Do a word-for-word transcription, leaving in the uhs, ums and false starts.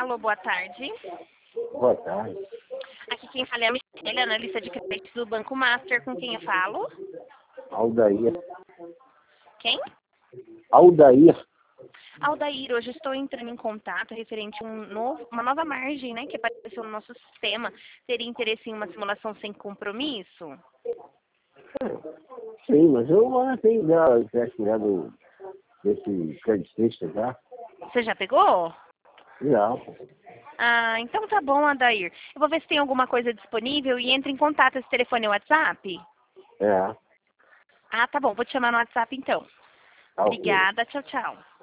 Alô, boa tarde. Boa tarde. Aqui quem fala é a Michelle, analista de crédito do Banco Master. Com quem eu falo? Aldair. Quem? Aldair. Aldair, hoje estou entrando em contato referente a um novo, uma nova margem, né, que apareceu no nosso sistema. Teria interesse em uma simulação sem compromisso? Sim, mas eu já tenho já o teste já do, desse creditista já. Você já pegou? Já, pô. Ah, então tá bom, Aldair. Eu vou ver se tem alguma coisa disponível e entre em contato. Esse telefone é o WhatsApp? É. Ah, tá bom. Vou te chamar no WhatsApp então. Tá ok. Obrigada. Tchau, tchau.